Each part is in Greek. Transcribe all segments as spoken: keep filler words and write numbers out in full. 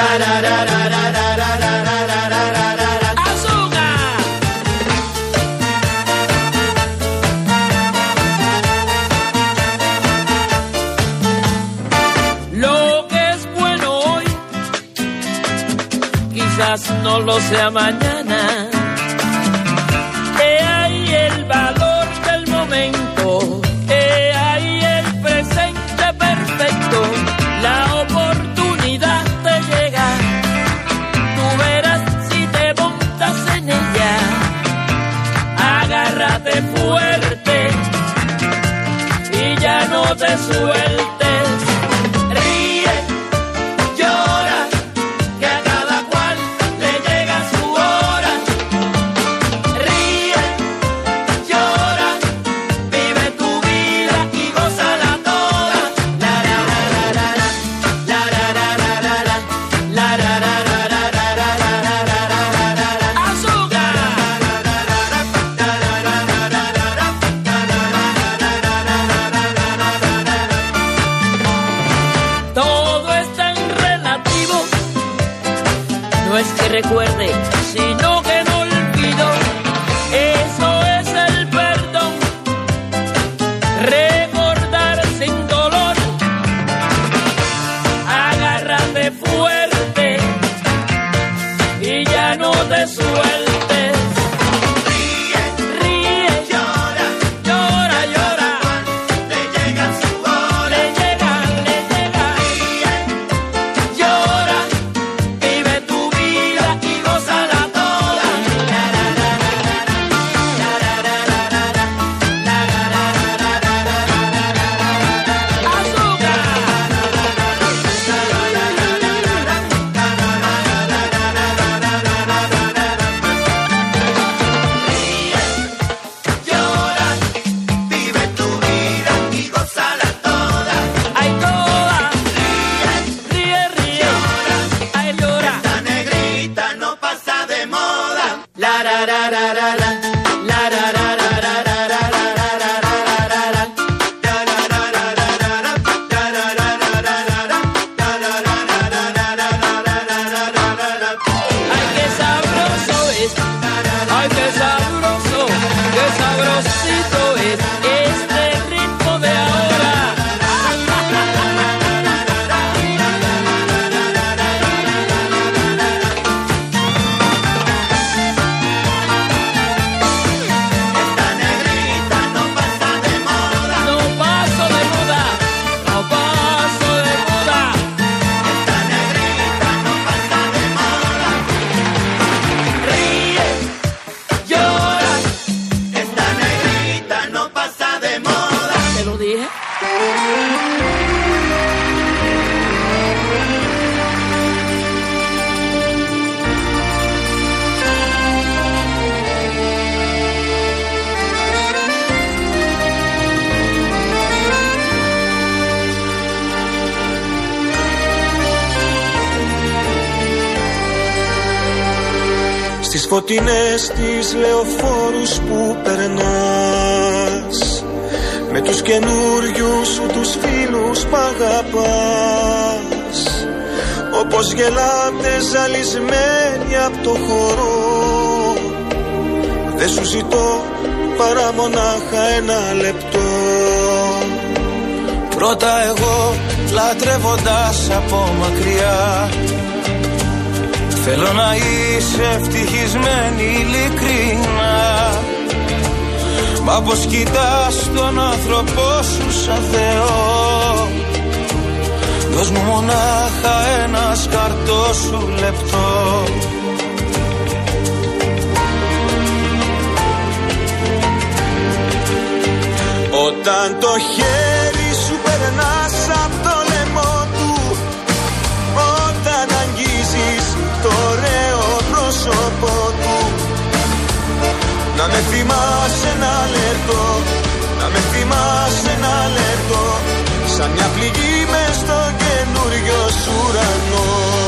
No lo sea mañana. He ahí el valor del momento, he ahí el presente perfecto, la oportunidad te llega. Tú verás si te montas en ella. Agárrate fuerte y ya no te sueltes. Recuerde, sino que no olvido, eso es el perdón, recordar sin dolor, agárrate fuerte y ya no te sueltes. Στις φωτεινές τις λεωφόρους που περνάς, με τους καινούριους σου τους φίλους π' αγαπάς, όπως γελάτε ζαλισμένοι απ' το χώρο, δεν σου ζητώ παρά μονάχα ένα λεπτό. Πρώτα εγώ λατρεύοντας από μακριά, θέλω να είσαι ευτυχισμένη ειλικρινά. Μα πως κοιτάς τον άνθρωπό σου σαν Θεό, δώσ' μου μονάχα ένα σκαρτό σου λεπτό. Όταν το χέρι σου περνάς απ' το λαιμό του, όταν αγγίζεις το ωραίο πρόσωπό του, να με θυμάσαι ένα λεπτό, να με θυμάσαι ένα λεπτό, σαν μια πληγή μες στο καινούριο σου ουρανό.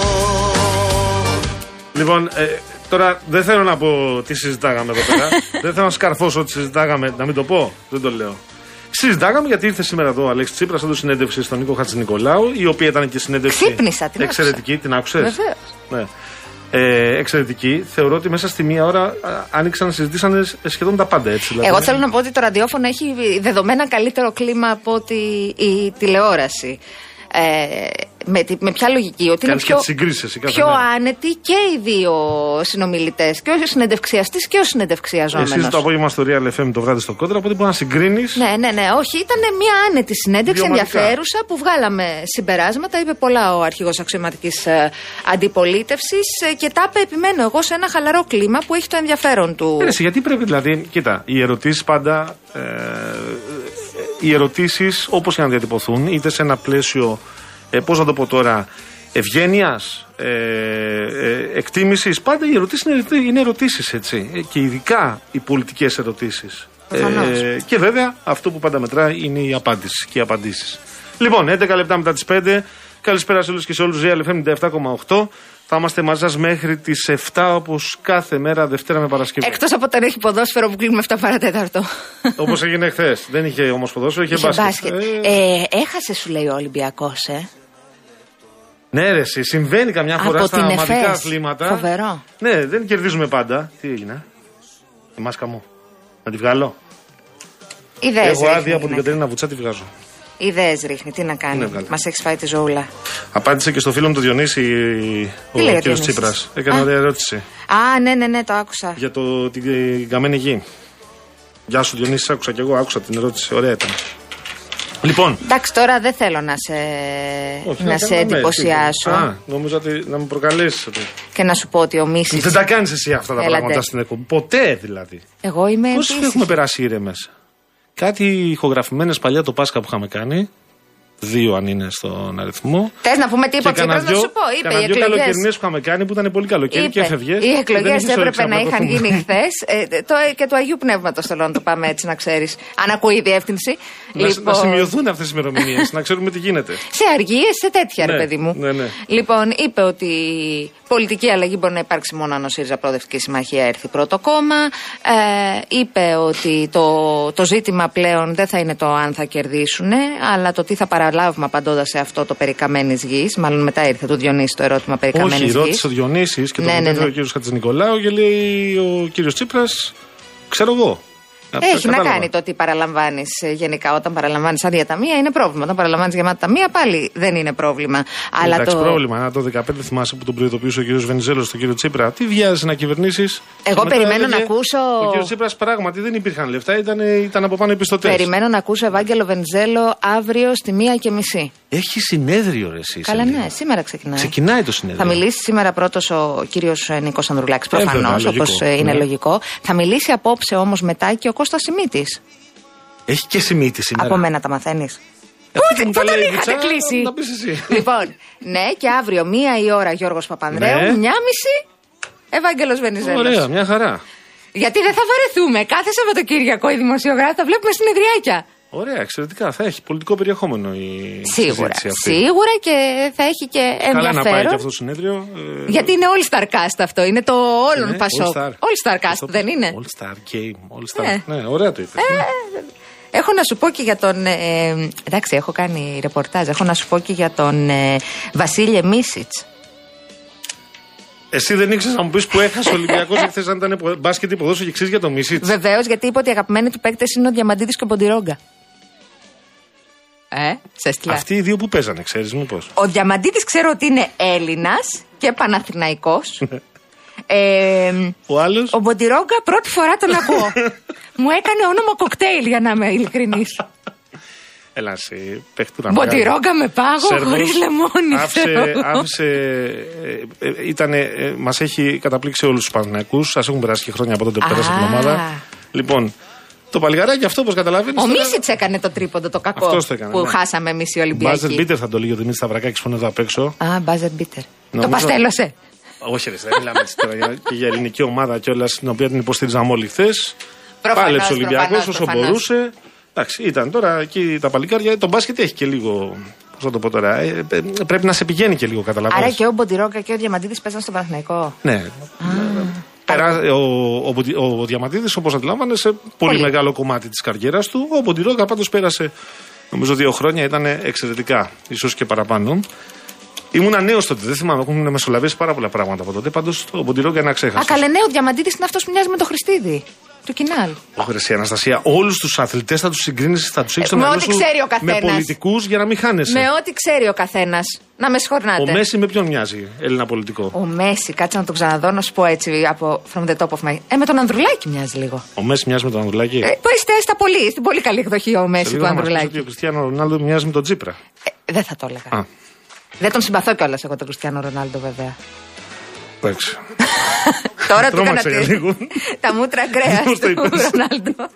Λοιπόν, ε, τώρα δεν θέλω να πω τι συζητάγαμε εδώ πέρα. Δεν θέλω να σκαρφώσω τι συζητάγαμε, να μην το πω, δεν το λέω. Συζητάγαμε γιατί ήρθε σήμερα εδώ ο Αλέξης Τσίπρας, έδωσε συνέντευξη στον Νίκο Χατζηνικολάου, η οποία ήταν και συνέντευξη. Ξύπνησα, την εξαιρετική, άκουσα. την άκουσες? Βεβαίως. Ναι. Ε, εξαιρετική. Θεωρώ ότι μέσα στη μία ώρα α, άνοιξαν, συζητήσανε σχεδόν τα πάντα έτσι. Δηλαδή. Εγώ θέλω να πω ότι το ραδιόφωνο έχει δεδομένα καλύτερο κλίμα από ότι η τηλεόραση. Ε, με, με ποια λογική? Ότι είναι πιο, πιο άνετοι και οι δύο συνομιλητές, και ο συνεντευξιαστής και ο συνεντευξιαζόμενος. Εσείς το απόγευμα στο Real εφ εμ το βράδυ στο Κόντρα, οπότε μπορεί να συγκρίνεις. Ναι, ναι, ναι, όχι, ήταν μια άνετη συνέντευξη, βιωματικά ενδιαφέρουσα, που βγάλαμε συμπεράσματα. Είπε πολλά ο αρχηγός αξιωματικής ε, αντιπολίτευσης ε, και τα είπε, επιμένω εγώ, σε ένα χαλαρό κλίμα που έχει το ενδιαφέρον του. Έρεση, γιατί πρέπει δηλαδή, κοίτα, οι ερωτήσεις πάντα. Ε, οι ερωτήσεις, όπως και να διατυπωθούν, είτε σε ένα πλαίσιο, ε, πώς να το πω τώρα, ευγένειας, ε, ε, εκτίμησης, πάντα οι ερωτήσεις είναι, είναι ερωτήσεις, έτσι. Ε, και ειδικά οι πολιτικές ερωτήσεις. Ε, και βέβαια, αυτό που πάντα μετράει είναι η απάντηση και οι απαντήσεις. Λοιπόν, έντεκα λεπτά μετά τις πέντε. Καλησπέρα σε όλους και σε όλους. Real εφ εμ ενενήντα επτά κόμμα οκτώ. Θα είμαστε μαζί σας μέχρι τις επτά, όπως κάθε μέρα, Δευτέρα με Παρασκευή. Εκτός από όταν έχει ποδόσφαιρο που κλείνουμε επτά παρά τέταρτο. Όπως έγινε χθες. Δεν είχε όμως ποδόσφαιρο, είχε, είχε μπάσκετ. μπάσκετ. Ε... Ε, έχασε, σου λέει, ο Ολυμπιακός, ε. Ναι, ρε, εσύ, συμβαίνει καμιά φορά από στα ομαδικά αθλήματα. Φοβερό. Ναι, δεν κερδίζουμε πάντα. Τι έγινε? Η μάσκα μου. Να τη βγάλω. Ιδέες Έχω άδεια από την Κατερίνα Βουτσά, τη βγάζω. Ιδέες ρίχνει, τι να κάνει. Μας έχεις φάει τη ζωούλα. Απάντησε και στο φίλο μου τον Διονύση ο κύριος Τσίπρας. Έκανε μια ερώτηση. Α, ναι, ναι, ναι, το άκουσα. Για το, την καμένη γη. Γεια σου Διονύση, άκουσα κι εγώ, άκουσα την ερώτηση. Ωραία ήταν. Λοιπόν. Εντάξει, τώρα δεν θέλω να σε, όχι, να σε εντυπωσιάσω. Α, νομίζω ότι να με προκαλέσεις. Και να σου πω ότι ο Μίσης. Δεν τα κάνεις εσύ αυτά τα Έλατε. πράγματα στην εκπομπή. Ποτέ δηλαδή. Εγώ είμαι. Πώς έχουμε περάσει ήρεμες? Κάτι ηχογραφημένες παλιά το Πάσχα που είχαμε κάνει. Δύο αν είναι στον αριθμό. Θες να πούμε τίποτα Τσίπρας, να σου πω. Είπε οι εκλογές. Δύο καλοκαιρινές που είχαμε κάνει που ήταν πολύ καλοκαίρι και έφευγες. Οι εκλογές έπρεπε να είχαν γίνει χθες. ε, το, και του Αγίου Πνεύματος θέλω να το πάμε έτσι, να ξέρεις. Αν ακούει η διεύθυνση. Να, λοιπόν... να σημειωθούν αυτές οι ημερομηνίες, να ξέρουμε τι γίνεται. Σε αργίες, σε τέτοια, ναι, ρε παιδί μου. Ναι, ναι. Λοιπόν, είπε ότι πολιτική αλλαγή μπορεί να υπάρξει μόνο αν ο ΣΥΡΙΖΑ Προοδευτική Συμμαχία έρθει πρώτο κόμμα. Ε, είπε ότι το, το ζήτημα πλέον δεν θα είναι το αν θα κερδίσουν, αλλά το τι θα παραλάβουμε, απαντώντας σε αυτό το περί καμένης γης. Μάλλον μετά ήρθε του Διονύση το ερώτημα περί καμένης γης. Όχι, ρώτησε ο Διονύσης και το ναι, ναι, ναι. ο κύριος Χατζηνικολάου και λέει ο κύριος Τσίπρας, ξέρω εγώ. Έχει να κάνει το ότι παραλαμβάνεις γενικά. Όταν παραλαμβάνεις άδεια ταμεία είναι πρόβλημα. Όταν παραλαμβάνεις γεμάτα ταμεία πάλι δεν είναι πρόβλημα. Αλλά εντάξει, το... πρόβλημα. Το δεκαπέντε θυμάσαι που τον προειδοποιούσε ο κύριος Βενιζέλος στον κύριο Τσίπρα. Τι βιάζεσαι να κυβερνήσεις? Εγώ περιμένω να ακούσω. Ο κύριος Τσίπρας πράγματι δεν υπήρχαν λεφτά, ήταν, ήταν από πάνω οι πιστωτές. Περιμένω να ακούσω Ευάγγελο Βενιζέλο αύριο στη μία και μισή. Έχει συνέδριο, ρε εσύ. Καλά, ναι, σήμερα ξεκινάει. Ξεκινάει το συνέδριο. Θα μιλήσει σήμερα πρώτος ο κύριος Νίκος Ανδρουλάκης, προφανώς, όπως είναι ναι. λογικό. Θα μιλήσει απόψε όμως μετά και ο Κώστας Σιμίτης. Έχει και Σιμίτη σήμερα. Από μένα τα μαθαίνεις. Ούτε που τον είχατε κλείσει. Λοιπόν, ναι, και αύριο μία η ώρα Γιώργος Παπανδρέου, ναι. μια μισή Ευάγγελος Βενιζέλος. Ωραία, μια χαρά. Γιατί δεν θα βαρεθούμε. Κάθε Σαββατοκύριακο οι δημοσιογράφοι θα βλέπουμε συνεδριάκια. Ωραία, εξαιρετικά. Θα έχει πολιτικό περιεχόμενο η σίγουρα, αυτή. Σίγουρα και θα έχει και ενδιαφέρον. Καλά να πάει και αυτό το συνέδριο. Ε... Γιατί είναι All Star Cast αυτό. Είναι το όλων ναι, Πασόκ. All, all Star Cast, δεν είναι? All Star Game. All Star. Ναι, ναι ωραία το είπε. Ε, έχω να σου πω και για τον. Ε, εντάξει, έχω κάνει ρεπορτάζ. Έχω να σου πω και για τον ε, Βασίλη Μίσιτς. Εσύ δεν ήξερες να μου πεις που έχασε ο Ολυμπιακός εχθές αν ήταν μπάσκετ ή ποδόσφαιρο και ξέρεις για τον Μίσιτς? Βεβαίως, γιατί είπε ότι οι αγαπημένοι του παίκτες είναι ο Διαμαντίδης και ο Ποντιρόγκα. Ε, σε στυλά. Αυτοί οι δύο που παίζανε, ξέρεις μήπως? Ο Διαμαντίδης ξέρω ότι είναι Έλληνας και Παναθηναϊκός. ε, ο άλλος? Ο Ποντιρόγκα πρώτη φορά τον ακούω. Μου έκανε όνομα κοκτέιλ, για να είμαι ειλικρινής. Έλα εσύ, παίχτουρα. Μποτιρόγκα με πάγο χωρίς λεμόνι. Άφησε, άφησε ε, ε, ήτανε, ε, μας έχει καταπλήξει όλους τους Παναθηναϊκούς. Σας έχουν περάσει και χρόνια από τότε που πέρασε την ομάδα. Λοιπόν, το παλιγαράκι αυτό, όπως καταλαβαίνεις. Ο τώρα... Μίσιτς έκανε το τρίποντο, το κακό το έκανε, που ναι. χάσαμε εμείς οι Ολυμπιακοί. Μπάζερ μπίτερ θα το λέει ο Δημήτρης Σταυρακάκης που είναι εδώ απ' έξω. Α, μπάζερ μπίτερ. Το παστέλωσε. Όχι, ρε, δεν μιλάμε τώρα και για ελληνική ομάδα κιόλας, την οποία την υποστήριζαμε όλοι χθες. Πάλεψε ο Ολυμπιακός όσο μπορούσε. Εντάξει, ήταν τώρα εκεί τα παλικάρια. Το μπάσκετ έχει και λίγο. Πώς θα το πω τώρα. Ε, ε, πρέπει να σε πηγαίνει και λίγο, καταλαβαίνεις. Άρα και ο Μποντιρόγκα και ο Διαμαντίδης παίζαν στον Παναθηναϊκό. Ναι. Α, περά, ο, ο, ο, ο Διαμαντίδης, όπως αντιλαμβάνεσαι, πολύ, πολύ μεγάλο κομμάτι της καριέρας του. Ο Μποντιρόγκα πάντως πέρασε, νομίζω, δύο χρόνια, ήταν εξαιρετικά, ίσως και παραπάνω. Ήμουνα νέος τότε, δεν θυμάμαι, έχουν μεσολαβήσει πάρα πολλά πράγματα από τότε. Πάντως ο Μποντιρόγκα είναι αξέχαστος. Α, καλέ, ναι, ο Διαμαντίδης είναι αυτός που μοιάζει με το Χριστίδη. Του Κινάλ. Όχι, Αναστασία, όλους τους αθλητές θα τους συγκρίνεις, θα τους έχεις στο μυαλό σου με πολιτικούς για να μην χάνεσαι. Με ό,τι ξέρει ο καθένας. Να με συγχωρνάτε. Ο Μέση με ποιον μοιάζει, Έλληνα πολιτικό? Ο Μέση, κάτσε να τον ξαναδώ, να σου πω έτσι από from the top of my. Ε, με τον Ανδρουλάκη μοιάζει λίγο. Ο Μέση μοιάζει με τον Ανδρουλάκη. Ε, που είστε στα πολύ, στην πολύ καλή εκδοχή ο Μέση του Ανδρουλάκη. Ο Κριστιάνο Ρονάλντο μοιάζει με τον Τσίπρα. Ε, δεν θα το έλεγα. Α. Δεν τον συμπαθώ κιόλας εγώ τον Κριστιάνο Ρονάλντο, βέβαια. Εντάξει. Τώρα του έκανα τα μούτρα κρέας του Ρονάλντο.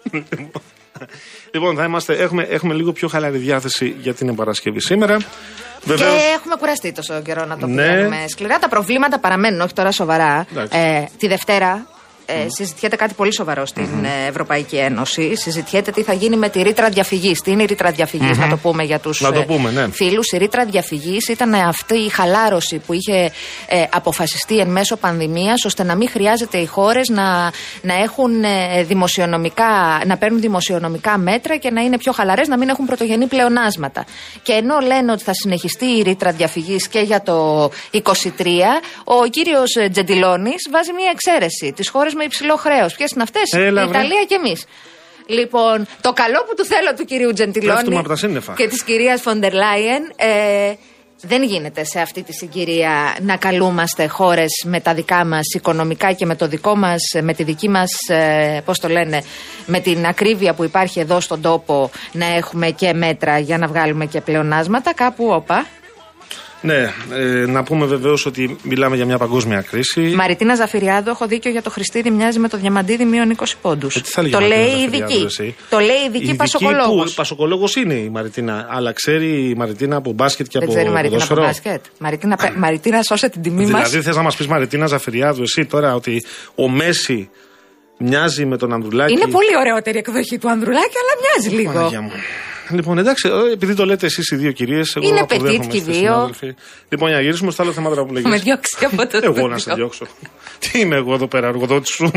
Λοιπόν, θα είμαστε, έχουμε, έχουμε λίγο πιο χαλαρή διάθεση για την Παρασκευή σήμερα. Βεβαίως... Και έχουμε κουραστεί τόσο καιρό να το πηγαίνουμε ναι. σκληρά. Τα προβλήματα παραμένουν, όχι τώρα σοβαρά. Ε, τη Δευτέρα ε, συζητιέται κάτι πολύ σοβαρό στην mm-hmm. Ευρωπαϊκή Ένωση. Συζητιέται τι θα γίνει με τη ρήτρα διαφυγής. Τι είναι η ρήτρα διαφυγής, mm-hmm. να το πούμε για τους ναι. φίλους. Η ρήτρα διαφυγής ήταν αυτή η χαλάρωση που είχε ε, αποφασιστεί εν μέσω πανδημίας, ώστε να μην χρειάζεται οι χώρες να, να έχουν ε, δημοσιονομικά, να παίρνουν δημοσιονομικά μέτρα και να είναι πιο χαλαρές, να μην έχουν πρωτογενή πλεονάσματα. Και ενώ λένε ότι θα συνεχιστεί η ρήτρα διαφυγής και για το είκοσι τρία, ο κύριος Τζεντιλόνης βάζει μια εξαίρεση. Τις χώρες με υψηλό χρέος. Ποιες είναι αυτές? Έλα, η Ιταλία και εμείς. Λοιπόν, το καλό που του θέλω του κυρίου Τζεντιλόνη και της κυρίας Φοντερ Λάιεν, ε, δεν γίνεται σε αυτή τη συγκυρία να καλούμαστε χώρες με τα δικά μας οικονομικά και με το δικό μας, με τη δική μας, ε, πώς το λένε, με την ακρίβεια που υπάρχει εδώ στον τόπο, να έχουμε και μέτρα για να βγάλουμε και πλεονάσματα. Κάπου, όπα. Ναι, ε, να πούμε βεβαίως ότι μιλάμε για μια παγκόσμια κρίση. Μαριτίνα Ζαφυριάδου, έχω δίκιο για το Χριστίδη, μοιάζει με το Διαμαντίδη μείον είκοσι πόντους. Ε, το λέει η ειδική. Το λέει η ειδική πασοκολόγος. Πασοκολόγος είναι η Μαριτίνα, αλλά ξέρει η Μαριτίνα από μπάσκετ και δεν από ξέρει Μαριτίνα από μπάσκετ. Μαριτίνα, Μαριτίνα, σώσε την τιμή μας. Δηλαδή θες να μας πεις, Μαριτίνα Ζαφυριάδου, εσύ τώρα ότι ο Μέση μοιάζει με τον Ανδρουλάκη? Είναι πολύ ωραιότερη εκδοχή του Ανδρουλάκη, αλλά μοιάζει λίγο. Λοιπόν, εντάξει, επειδή το λέτε εσείς οι δύο κυρίες, εγώ είναι πετίτ και οι δύο. Λοιπόν, για να γυρίσουμε στο άλλο θέμα που λέγεις. Με διώξει από το Εγώ να σε διώξω. Τι είμαι εγώ εδώ πέρα, εργοδότης σου?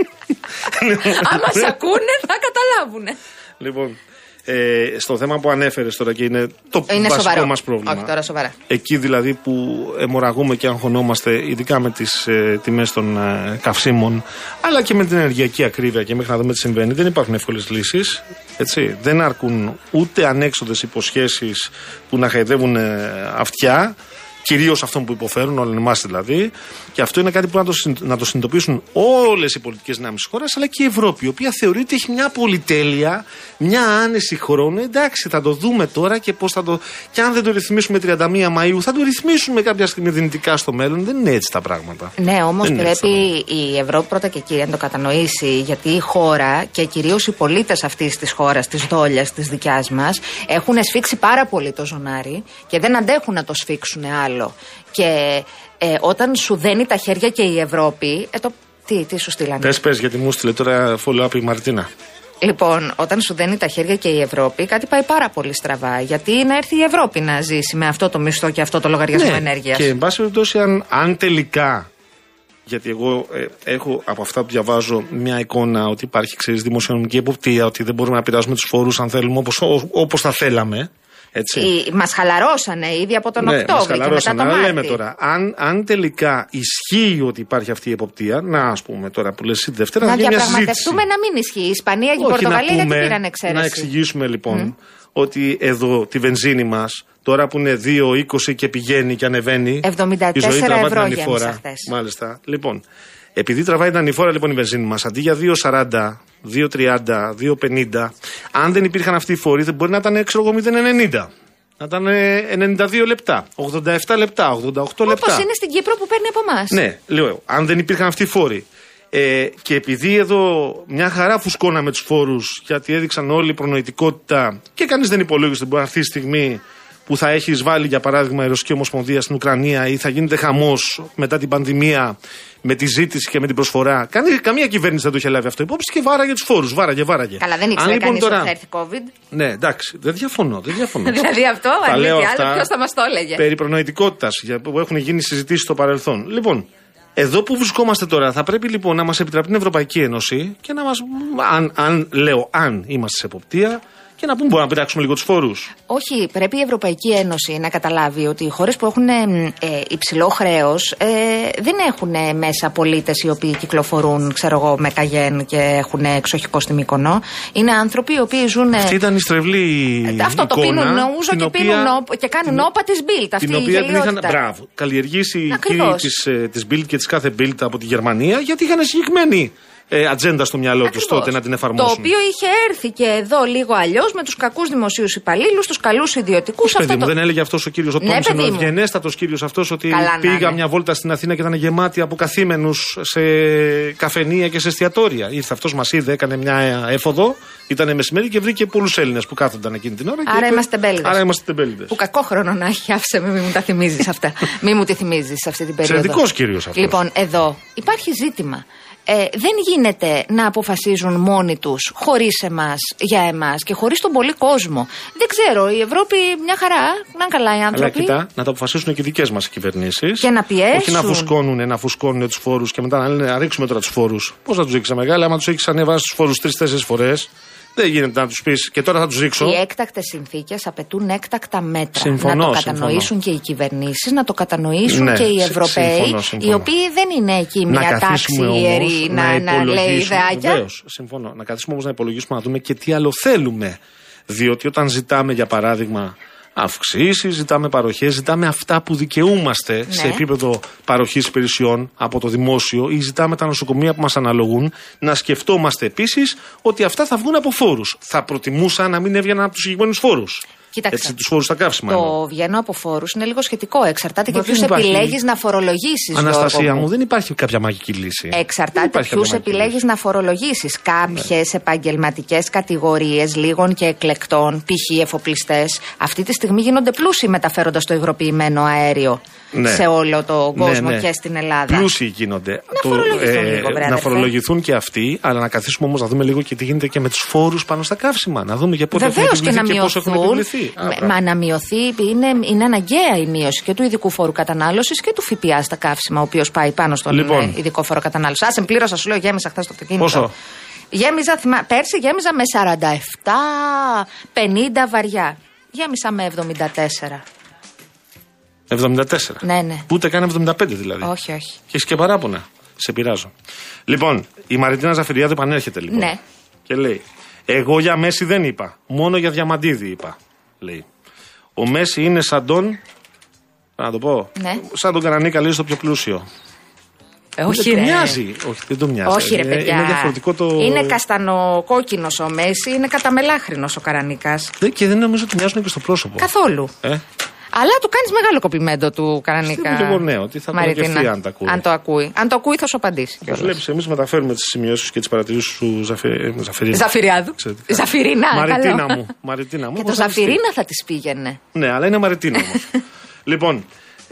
Άμα σε ακούνε, θα καταλάβουνε. Λοιπόν, ε, στο θέμα που ανέφερες τώρα και είναι το είναι βασικό σοβαρό. Μας πρόβλημα. Όχι, τώρα σοβαρά. Εκεί δηλαδή που αιμορραγούμε και αγχωνόμαστε, ειδικά με τις ε, τιμές των ε, καυσίμων, αλλά και με την ενεργειακή ακρίβεια και μέχρι να δούμε τι συμβαίνει, δεν υπάρχουν εύκολες λύσεις. Έτσι. Δεν αρκούν ούτε ανέξοδες υποσχέσεις που να χαϊδεύουν ε, αυτιά, κυρίως αυτών που υποφέρουν, όλων εμάς δηλαδή. Και αυτό είναι κάτι που να το, να το συνειδητοποιήσουν όλες οι πολιτικές δυνάμεις της χώρας, αλλά και η Ευρώπη, η οποία θεωρεί ότι έχει μια πολυτέλεια, μια άνεση χρόνου. Εντάξει, θα το δούμε τώρα και πώς θα το. Και αν δεν το ρυθμίσουμε τριάντα μία Μαΐου, θα το ρυθμίσουμε κάποια στιγμή δυνητικά στο μέλλον. Δεν είναι έτσι τα πράγματα. Ναι, όμως πρέπει η Ευρώπη πρώτα και κύρια να το κατανοήσει, γιατί η χώρα και κυρίως οι πολίτες αυτής της χώρας, της δόλιας, της δικιάς μας, έχουν σφίξει πάρα πολύ το ζωνάρι και δεν αντέχουν να το σφίξουν άλλο. Και ε, όταν σου δένει τα χέρια και η Ευρώπη, ε, το, τι, τι σου στείλανε? Πες, πες, γιατί μου στείλε τώρα follow-up η Μαρτίνα. Λοιπόν, όταν σου δένει τα χέρια και η Ευρώπη, κάτι πάει πάρα πολύ στραβά. Γιατί να έρθει η Ευρώπη να ζήσει με αυτό το μισθό και αυτό το λογαριασμό ναι, ενέργειας. Και εν πάση περιπτώσει, αν, αν τελικά. Γιατί εγώ ε, έχω από αυτά που διαβάζω μια εικόνα ότι υπάρχει, ξέρεις, δημοσιονομική εποπτεία, ότι δεν μπορούμε να πειράζουμε τους φόρους αν θέλουμε όπως, όπως θα θέλαμε. Οι, μας χαλαρώσανε ήδη από τον ναι, Οκτώβριο και μετά το Μάρτι. Λέμε τώρα, αν, αν τελικά ισχύει ότι υπάρχει αυτή η εποπτεία, να ας πούμε τώρα που λες τη Δευτέρα, να να γίνει μια διαπραγματευτούμε να μην ισχύει. Η Ισπανία και η Πορτογαλία γιατί πήραν εξαίρεση. Να εξηγήσουμε λοιπόν mm. ότι εδώ τη βενζίνη μας, τώρα που είναι δύο είκοσι και πηγαίνει και ανεβαίνει, εβδομήντα τέσσερα ευρώ γέμισα χθες. Μάλιστα. Λοιπόν, επειδή τραβάει την ανηφόρα λοιπόν η βενζίνη μας, αντί για δύο σαράντα, δύο τριάντα, δύο πενήντα, αν δεν υπήρχαν αυτοί οι φόροι, δεν μπορεί να ήταν έξω εγώ μηδέν ενενήντα. Να ήταν ενενήντα δύο λεπτά, ογδόντα επτά λεπτά, ογδόντα οκτώ λεπτά. Όπως είναι στην Κύπρο που παίρνει από εμάς. Ναι, λέω, αν δεν υπήρχαν αυτοί οι φόροι. Ε, και επειδή εδώ μια χαρά φουσκώναμε τους φόρους, γιατί έδειξαν όλη η προνοητικότητα και κανείς δεν υπολόγισε την αυτή τη στιγμή που θα έχει βάλει για παράδειγμα η Ρωσική Ομοσπονδία στην Ουκρανία ή θα γίνεται χαμός μετά την πανδημία με τη ζήτηση και με την προσφορά. Καμία, καμία κυβέρνηση δεν το είχε λάβει αυτό υπόψη και βάραγε τους φόρους. Βάραγε, βάραγε. Καλά, δεν ήξερε λοιπόν, κανείς τώρα... ότι θα έρθει COVID. Ναι, εντάξει, δεν διαφωνώ. Δεν διαφωνώ. Δηλαδή αυτό, αν μη τι άλλο, ποιος θα μας το έλεγε. Περί προνοητικότητας που έχουν γίνει συζητήσεις στο παρελθόν. Λοιπόν, Εδώ που βρισκόμαστε τώρα, θα πρέπει λοιπόν να μας επιτραπεί την Ευρωπαϊκή Ένωση και να μας. Αν, αν λέω, αν είμαστε σε εποπτεία, και να πούμε, μπορούμε να πειράξουμε λίγο τους φόρους. Όχι, πρέπει η Ευρωπαϊκή Ένωση να καταλάβει ότι οι χώρες που έχουν ε, υψηλό χρέος ε, δεν έχουν μέσα πολίτες οι οποίοι κυκλοφορούν, ξέρω εγώ, με καγέν και έχουν εξοχικό στη Μύκονο. Είναι άνθρωποι οι οποίοι ζουν. Αυτή ήταν η στρεβλή. Ε, αυτό εικόνα, το πίνουν ούζο και, οποία, πίνουν, και κάνουν την, όπα της Bild. Αυτή την οποία την είχαν. Μπράβο. Καλλιεργήσει οι κύριοι της Bild και της κάθε Bild από τη Γερμανία, γιατί είχαν συγκεκριμένη Ε, ατζέντα στο μυαλό τους τότε να την εφαρμόσουν. Το οποίο είχε έρθει και εδώ λίγο αλλιώς με τους κακούς δημοσίους υπαλλήλους, τους καλούς ιδιωτικούς. Παιδί μου, το... δεν έλεγε αυτός ο κύριος ο ναι, Τόμψεν, ο ευγενέστατος κύριος αυτός, ότι καλά, πήγα ναι, μια βόλτα στην Αθήνα και ήταν γεμάτη από καθήμενους σε καφενεία και σε εστιατόρια. Ήρθε αυτός, μας είδε, έκανε μια έφοδο, ήταν μεσημέρι και βρήκε πολλούς Έλληνες που κάθονταν εκείνη την ώρα. Άρα είμαστε τεμπέληδες. Άρα είμαστε τεμπέληδες. Που κακό χρόνο να έχει, άφησε με, μην μου τα θυμίζεις αυτά. Μην μου τη θυμίζεις αυτή την περίοδο. Εξαιρετικός κύριος αυτός. Λοιπόν, εδώ υπάρχει ζήτημα. Ε, δεν γίνεται να αποφασίζουν μόνοι τους, χωρίς εμάς, για εμάς και χωρίς τον πολύ κόσμο. Δεν ξέρω, η Ευρώπη μια χαρά, να είναι καλά οι άνθρωποι. Αλλά κοιτά, να το αποφασίσουν και οι δικές μας κυβερνήσεις. Και να πιέσουν. Όχι να φουσκώνουν, να φουσκώνουν τους φόρους και μετά να λένε να ρίξουμε τώρα τους φόρους. Πώς θα τους ρίξεις μεγάλα, άμα τους έχεις ανεβάσει τους φόρους τρεις-τέσσερις φορές. Δεν γίνεται να τους πεις και τώρα θα τους ρίξω. Οι έκτακτες συνθήκες απαιτούν έκτακτα μέτρα. Συμφωνώ, να το κατανοήσουν συμφωνώ. Και οι κυβερνήσεις, να το κατανοήσουν ναι, και οι Ευρωπαίοι, συμφωνώ, συμφωνώ. Οι οποίοι δεν είναι εκεί να μια τάξη ιερή να, να, να λέει ιδεάκια. Βεβαίως, συμφωνώ. Να καθίσουμε όμως να υπολογίσουμε, να δούμε και τι άλλο θέλουμε. Διότι όταν ζητάμε, για παράδειγμα, αυξήσεις, ζητάμε παροχές, ζητάμε αυτά που δικαιούμαστε ναι, σε επίπεδο παροχής υπηρεσιών από το δημόσιο ή ζητάμε τα νοσοκομεία που μας αναλογούν, να σκεφτόμαστε επίσης ότι αυτά θα βγουν από φόρους. Θα προτιμούσα να μην έβγαιναν από τους συγκεκριμένους φόρους. Κοίταξε, έτσι, τους φόρους στα καύσιμα. Το εννοώ. Βγαίνω από φόρους είναι λίγο σχετικό. Εξαρτάται και ποιους επιλέγεις να φορολογήσεις. Αναστασία μου, δεν υπάρχει κάποια μαγική λύση. Εξαρτάται ποιους επιλέγεις να φορολογήσεις. Κάποιες ναι, επαγγελματικές κατηγορίες λίγων και εκλεκτών, π.χ. εφοπλιστές, αυτή τη στιγμή γίνονται πλούσιοι μεταφέροντας το υγροποιημένο αέριο ναι, σε όλο τον κόσμο ναι, ναι, και στην Ελλάδα. Πλούσιοι γίνονται. Να το, φορολογηθούν, ε, λίγο, βρε, να φορολογηθούν και αυτοί, αλλά να καθίσουμε όμως να δούμε λίγο και τι γίνεται και με τους φόρους πάνω στα καύσιμα. Να δούμε για πότε έχουν επιβληθεί και, και πώς έχουν επιβληθεί. Α, μα να μειωθεί, είναι, είναι αναγκαία η μείωση και του ειδικού φόρου κατανάλωσης και του ΦΠΑ στα καύσιμα, ο οποίος πάει πάνω στον λοιπόν, ειδικό φόρο κατανάλωσης. Άσε, πλήρωσα, σου λέω, γέμισα χθες το αυτοκίνητο. Πόσο? Γέμιζα, θυμά, πέρσι γέμιζα με σαράντα επτά πενήντα βαριά. Γέμισα με εβδομήντα τέσσερα. εβδομήντα τέσσερα. Ναι, ναι. Ούτε καν εβδομήντα πέντε δηλαδή. Όχι, όχι. Και έχεις και παράπονα. Σε πειράζω. Λοιπόν, η Μαριτίνα Ζαφυριάδου επανέρχεται λοιπόν. Ναι. Και λέει: εγώ για Μέση δεν είπα. Μόνο για Διαμαντίδη είπα. Λέει. Ο Μέση είναι σαν τον. Να το πω. Ναι. Σαν τον Καρανίκα, λέει, στο πιο πλούσιο. Ε, όχι, δεν ρε. του μοιάζει. Όχι, δεν το μοιάζει. Όχι, ρε, παιδιά. Είναι διαφορετικό το. Είναι καστανοκόκκινος ο Μέση, είναι καταμελάχρινος ο Καρανίκας. Δε, και δεν νομίζω ότι μοιάζουν και στο πρόσωπο. Σημαίνει Ε? Αλλά του κάνεις μεγάλο κοπλιμέντο του Καρανίκα. Είναι λίγο νέο, ότι θα το δοκιμάσει αν το ακούει. Αν το ακούει. Αν το ακούει, θα σου απαντήσει. Όπως βλέπεις, εμείς μεταφέρουμε τις σημειώσεις και τις παρατηρήσεις σου Ζαφυριάδου. Ζαφυριάδου. Ζαφυρίνα. Μαριτίνα μου. Μαριτίνα μου. Και το Ζαφυρίνα θα τις πήγαινε. Ναι, αλλά είναι Μαριτίνα όμως. Λοιπόν,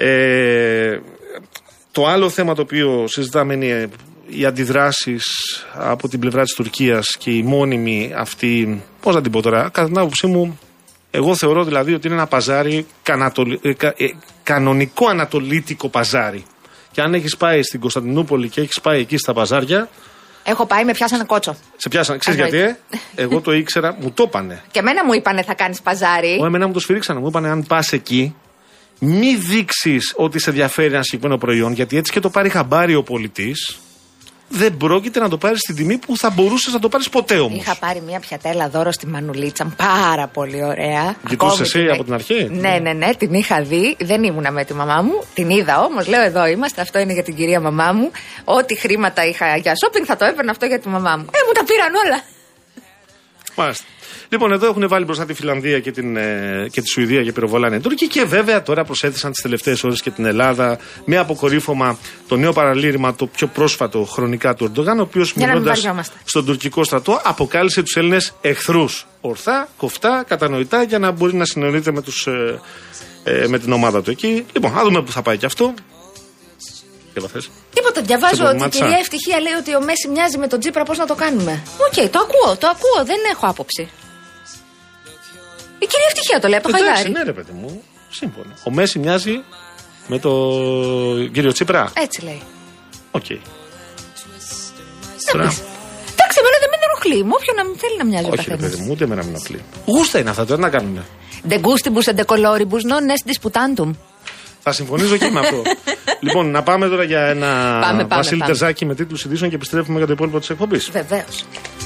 ε, το άλλο θέμα το οποίο συζητάμε είναι οι αντιδράσεις από την πλευρά της Τουρκίας και η μόνιμη αυτή. Πώς να την πω τώρα, κατά την άποψή μου. Εγώ θεωρώ δηλαδή ότι είναι ένα παζάρι, κανατολ... ε, κα... ε, κανονικό ανατολίτικο παζάρι. Και αν έχεις πάει στην Κωνσταντινούπολη και έχεις πάει εκεί στα παζάρια. Έχω πάει, με πιάσανε κότσο. Σε πιάσανε, ξέρεις γιατί, ε? Εγώ το ήξερα, μου το είπανε. Και εμένα μου είπανε θα κάνεις παζάρι. Ω, εμένα μου το σφυρίξανε, μου είπανε αν πας εκεί, μη δείξεις ότι σε ενδιαφέρει ένα συγκεκριμένο προϊόν, γιατί έτσι και το πάρει χαμπάρι ο πολιτής. Δεν πρόκειται να το πάρεις στην τιμή που θα μπορούσες να το πάρεις ποτέ όμως. Είχα πάρει μια πιατέλα δώρο στη Μανουλίτσα, πάρα πολύ ωραία. Κοιτούσες εσύ την... από την αρχή? Ναι, ναι, ναι, την είχα δει. Δεν ήμουνα με τη μαμά μου. Την είδα όμως, λέω εδώ είμαστε, αυτό είναι για την κυρία μαμά μου. Ό,τι χρήματα είχα για shopping θα το έπαιρνα αυτό για τη μαμά μου. Ε, μου τα πήραν όλα. Μάλιστα. Λοιπόν, εδώ έχουν βάλει μπροστά τη Φιλανδία και, την, ε, και τη Σουηδία για πυροβολάνε οι Τούρκοι και βέβαια τώρα προσέθεσαν τις τελευταίες ώρες και την Ελλάδα με αποκορύφωμα το νέο παραλήρημα, το πιο πρόσφατο χρονικά του Ερντογάν, ο οποίος μιλώντας στον τουρκικό στρατό αποκάλυψε τους Έλληνες εχθρούς. Ορθά, κοφτά, κατανοητά για να μπορεί να συνεννοείται με, τους, ε, ε, με την ομάδα του εκεί. Λοιπόν, να δούμε πού θα πάει και αυτό. Τίποτα, διαβάζω ότι η κυρία Ευτυχία λέει ότι ο Μέση μοιάζει με τον Τσίπρα, πώς να το κάνουμε. Οκ, okay, το ακούω, το ακούω, δεν έχω άποψη. Η κυρία Ευτυχία το λέει από το Χαϊδάρι. Ναι, ρε παιδί μου, σύμφωνα. Ο Μέση μοιάζει με τον κύριο Τσίπρα. Έτσι λέει. Οκ. Okay. Εντάξει, εμένα δεν με ενοχλεί. Μου όποιον να μην θέλει να μοιάζει ο καθένας. Όχι, ρε παιδί μου, ούτε εμένα με ενοχλεί. Γούστα είναι αυτά, τώρα να κάνουμε. De gustibus et de coloribus non est disputantum. Θα συμφωνήσω και με αυτό. Λοιπόν, να πάμε τώρα για ένα πάμε, πάμε, Βασίλη πάμε. Τερζάκη με τίτλους ειδήσεων και επιστρέφουμε για το υπόλοιπο της εκπομπής. Βεβαίως.